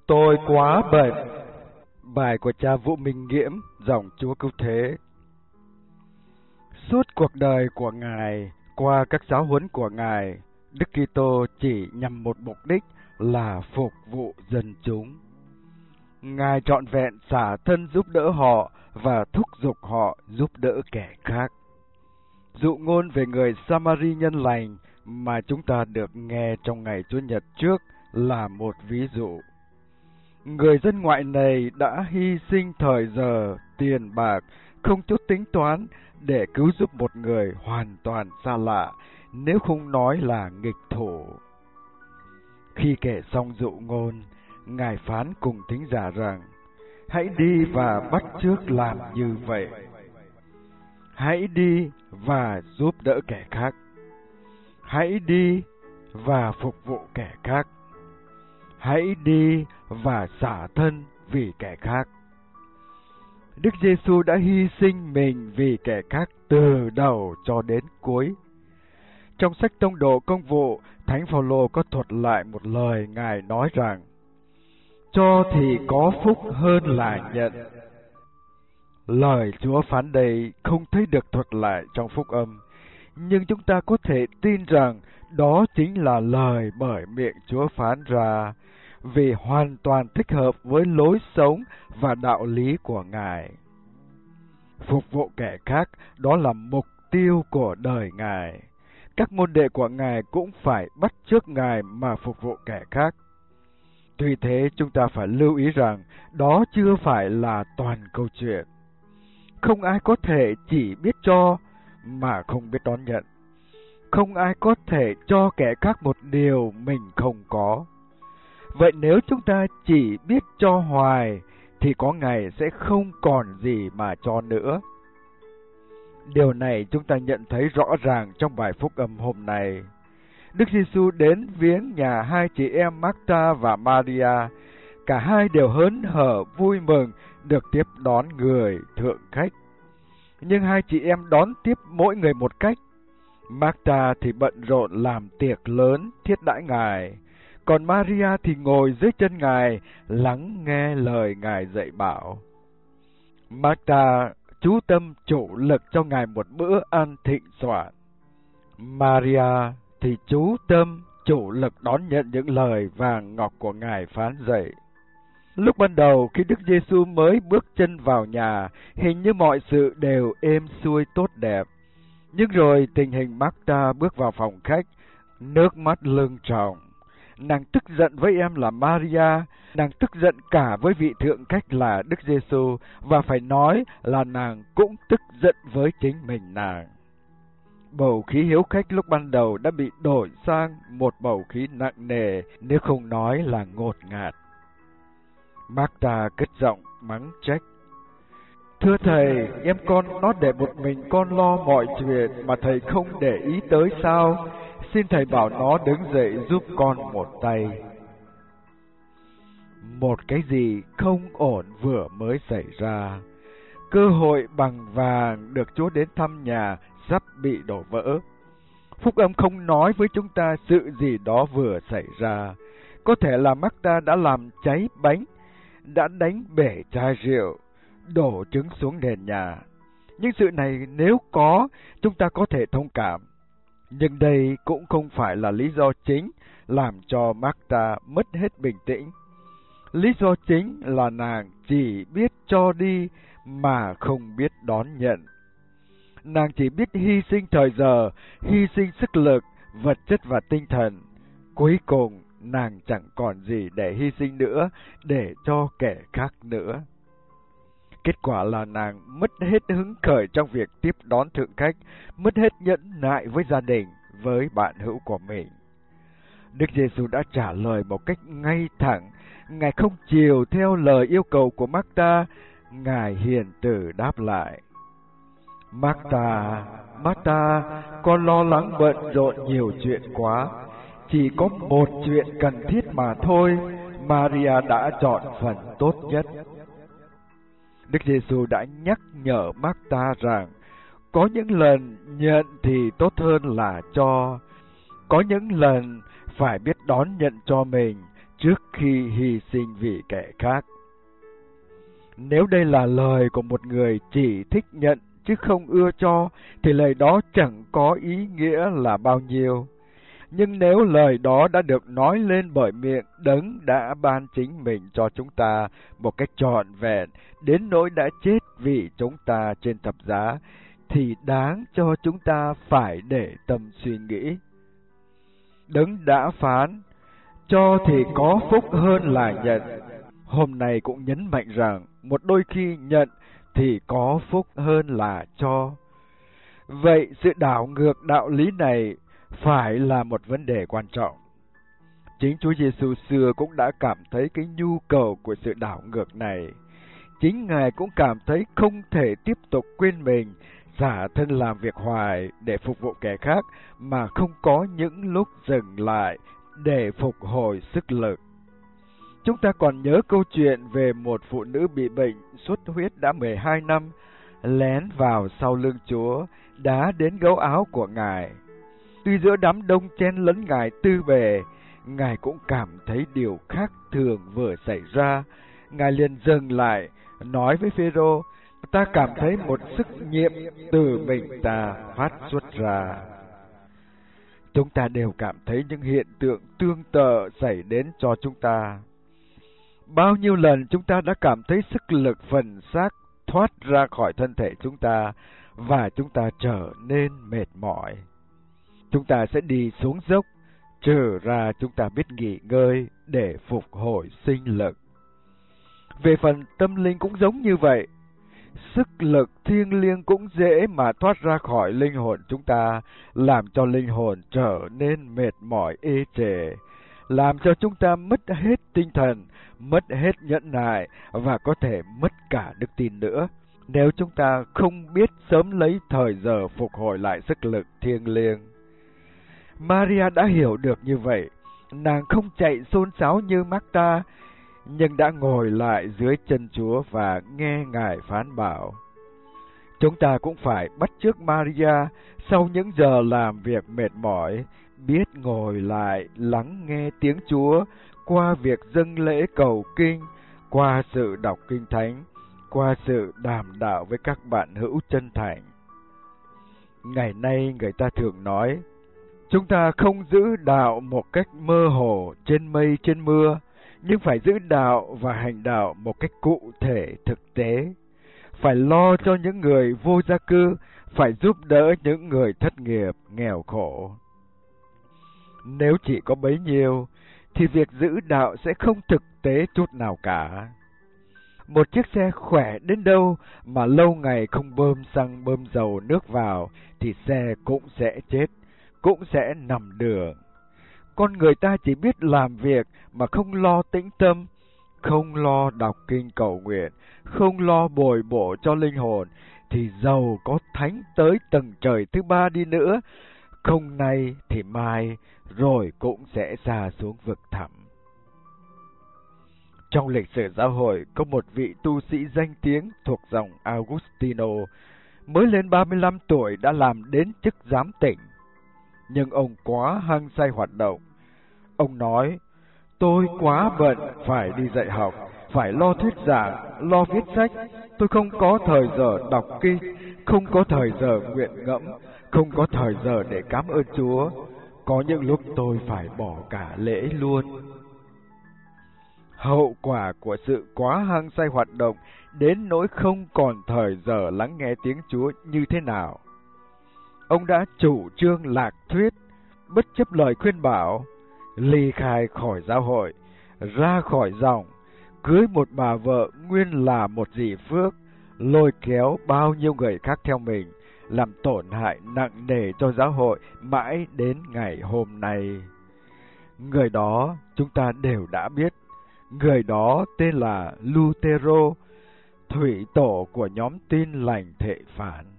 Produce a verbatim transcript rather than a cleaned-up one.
tôi quá bận. Bài của cha Vũ Minh Nghiễm, dòng Chúa Cứu Thế. Suốt cuộc đời của Ngài, qua các giáo huấn của Ngài, Đức Kitô chỉ nhằm một mục đích là phục vụ dân chúng. Ngài trọn vẹn xả thân giúp đỡ họ và thúc giục họ giúp đỡ kẻ khác. Dụ ngôn về người Samari nhân lành mà chúng ta được nghe trong ngày Chúa Nhật trước là một ví dụ. Người dân ngoại này đã hy sinh thời giờ, tiền bạc, không chút tính toán để cứu giúp một người hoàn toàn xa lạ, nếu không nói là nghịch thủ. Khi kể xong dụ ngôn, Ngài phán cùng thính giả rằng, hãy đi và bắt chước làm như vậy. Hãy đi và giúp đỡ kẻ khác. Hãy đi và phục vụ kẻ khác. Hãy đi và xả thân vì kẻ khác. Đức Giêsu đã hy sinh mình vì kẻ khác từ đầu cho đến cuối. Trong sách Tông Đồ Công vụ, Thánh Phaolô có thuật lại một lời Ngài nói rằng, cho thì có phúc hơn là nhận. Lời Chúa phán đây không thấy được thuật lại trong Phúc Âm, nhưng chúng ta có thể tin rằng đó chính là lời bởi miệng Chúa phán ra, vì hoàn toàn thích hợp với lối sống và đạo lý của Ngài. Phục vụ kẻ khác, đó là mục tiêu của đời Ngài. Các môn đệ của Ngài cũng phải bắt chước Ngài mà phục vụ kẻ khác. Tuy thế, chúng ta phải lưu ý rằng đó chưa phải là toàn câu chuyện. Không ai có thể chỉ biết cho mà không biết đón nhận. Không ai có thể cho kẻ khác một điều mình không có. Vậy nếu chúng ta chỉ biết cho hoài, thì có ngày sẽ không còn gì mà cho nữa. Điều này chúng ta nhận thấy rõ ràng trong bài phúc âm hôm nay. Đức Giêsu đến viếng nhà hai chị em Marta và Maria. Cả hai đều hớn hở vui mừng được tiếp đón người thượng khách. Nhưng hai chị em đón tiếp mỗi người một cách. Marta thì bận rộn làm tiệc lớn thiết đãi Ngài, còn Maria thì ngồi dưới chân Ngài lắng nghe lời Ngài dạy bảo. Marta chú tâm chủ lực cho Ngài một bữa ăn thịnh soạn. Maria thì chú tâm chủ lực đón nhận những lời vàng ngọc của Ngài phán dạy. Lúc ban đầu khi Đức Giêsu mới bước chân vào nhà, hình như mọi sự đều êm xuôi tốt đẹp. Nhưng rồi tình hình Marta bước vào phòng khách, nước mắt lưng tròng. Nàng tức giận với em là Maria, nàng tức giận cả với vị thượng khách là Đức Giêsu, và phải nói là nàng cũng tức giận với chính mình nàng. Bầu khí hiếu khách lúc ban đầu đã bị đổi sang một bầu khí nặng nề, nếu không nói là ngột ngạt. Marta cất giọng mắng trách. Thưa Thầy, em con nó để một mình con lo mọi chuyện mà Thầy không để ý tới sao? Xin Thầy bảo nó đứng dậy giúp con một tay. Một cái gì không ổn vừa mới xảy ra. Cơ hội bằng vàng được Chúa đến thăm nhà sắp bị đổ vỡ. Phúc âm không nói với chúng ta sự gì đó vừa xảy ra. Có thể là Marta đã làm cháy bánh, đã đánh bể chai rượu, đổ trứng xuống nền nhà. Nhưng sự này nếu có, chúng ta có thể thông cảm. Nhưng đây cũng không phải là lý do chính làm cho Marta mất hết bình tĩnh. Lý do chính là nàng chỉ biết cho đi mà không biết đón nhận. Nàng chỉ biết hy sinh thời giờ, hy sinh sức lực, vật chất và tinh thần. Cuối cùng, nàng chẳng còn gì để hy sinh nữa, để cho kẻ khác nữa. Kết quả là nàng mất hết hứng khởi trong việc tiếp đón thượng khách, mất hết nhẫn nại với gia đình, với bạn hữu của mình. Đức Giêsu đã trả lời một cách ngay thẳng. Ngài không chiều theo lời yêu cầu của Marta, Ngài hiền từ đáp lại. Marta, Marta, con lo lắng bận rộn nhiều chuyện quá. Chỉ có một chuyện cần thiết mà thôi, Maria đã chọn phần tốt nhất. Đức Giêsu đã nhắc nhở Marta rằng, có những lần nhận thì tốt hơn là cho. Có những lần phải biết đón nhận cho mình, trước khi hy sinh vì kẻ khác. Nếu đây là lời của một người chỉ thích nhận chứ không ưa cho, thì lời đó chẳng có ý nghĩa là bao nhiêu. Nhưng nếu lời đó đã được nói lên bởi miệng Đấng đã ban chính mình cho chúng ta một cách trọn vẹn, đến nỗi đã chết vì chúng ta trên thập giá, thì đáng cho chúng ta phải để tâm suy nghĩ. Đấng đã phán, cho thì có phúc hơn là nhận. Hôm nay cũng nhấn mạnh rằng, một đôi khi nhận thì có phúc hơn là cho. Vậy sự đảo ngược đạo lý này phải là một vấn đề quan trọng. Chính Chúa Giêsu xưa cũng đã cảm thấy cái nhu cầu của sự đảo ngược này. Chính Ngài cũng cảm thấy không thể tiếp tục quên mình, xả thân làm việc hoài để phục vụ kẻ khác mà không có những lúc dừng lại để phục hồi sức lực. Chúng ta còn nhớ câu chuyện về một phụ nữ bị bệnh xuất huyết đã mười hai năm, lén vào sau lưng Chúa, đá đến gấu áo của Ngài. Tuy giữa đám đông chen lấn Ngài tư bề, Ngài cũng cảm thấy điều khác thường vừa xảy ra. Ngài liền dừng lại, nói với Phêrô, ta cảm thấy một sức nhiệm từ mình ta phát xuất ra. Chúng ta đều cảm thấy những hiện tượng tương tự xảy đến cho chúng ta. Bao nhiêu lần chúng ta đã cảm thấy sức lực phần xác thoát ra khỏi thân thể chúng ta và chúng ta trở nên mệt mỏi. Chúng ta sẽ đi xuống dốc, trở ra chúng ta biết nghỉ ngơi để phục hồi sinh lực. Về phần tâm linh cũng giống như vậy. Sức lực thiêng liêng cũng dễ mà thoát ra khỏi linh hồn chúng ta, làm cho linh hồn trở nên mệt mỏi ê chề, làm cho chúng ta mất hết tinh thần, mất hết nhẫn nại và có thể mất cả đức tin nữa, nếu chúng ta không biết sớm lấy thời giờ phục hồi lại sức lực thiêng liêng. Maria đã hiểu được như vậy. Nàng không chạy xôn xáo như Marta, nhưng đã ngồi lại dưới chân Chúa và nghe Ngài phán bảo. Chúng ta cũng phải bắt chước Maria sau những giờ làm việc mệt mỏi, biết ngồi lại lắng nghe tiếng Chúa qua việc dâng lễ cầu kinh, qua sự đọc kinh thánh, qua sự đàm đạo với các bạn hữu chân thành. Ngày nay người ta thường nói, chúng ta không giữ đạo một cách mơ hồ trên mây trên mưa, nhưng phải giữ đạo và hành đạo một cách cụ thể thực tế. Phải lo cho những người vô gia cư, phải giúp đỡ những người thất nghiệp, nghèo khổ. Nếu chỉ có bấy nhiêu, thì việc giữ đạo sẽ không thực tế chút nào cả. Một chiếc xe khỏe đến đâu mà lâu ngày không bơm xăng bơm dầu nước vào, thì xe cũng sẽ chết, cũng sẽ nằm đường. Con người ta chỉ biết làm việc mà không lo tĩnh tâm, không lo đọc kinh cầu nguyện, không lo bồi bổ cho linh hồn, thì dầu có thánh tới tầng trời thứ ba đi nữa, không nay thì mai, rồi cũng sẽ sa xuống vực thẳm. Trong lịch sử giáo hội có một vị tu sĩ danh tiếng thuộc dòng Augustino, mới lên ba mươi lăm tuổi đã làm đến chức giám tỉnh. Nhưng ông quá hăng say hoạt động. Ông nói, tôi quá bận phải đi dạy học, phải lo thuyết giảng, lo viết sách. Tôi không có thời giờ đọc kinh, không có thời giờ nguyện ngẫm, không có thời giờ để cảm ơn Chúa. Có những lúc tôi phải bỏ cả lễ luôn. Hậu quả của sự quá hăng say hoạt động đến nỗi không còn thời giờ lắng nghe tiếng Chúa như thế nào. Ông đã chủ trương lạc thuyết, bất chấp lời khuyên bảo, ly khai khỏi giáo hội, ra khỏi dòng, cưới một bà vợ nguyên là một dì Phước, lôi kéo bao nhiêu người khác theo mình, làm tổn hại nặng nề cho giáo hội mãi đến ngày hôm nay. Người đó chúng ta đều đã biết, người đó tên là Lutero, thủy tổ của nhóm Tin Lành Thệ Phản.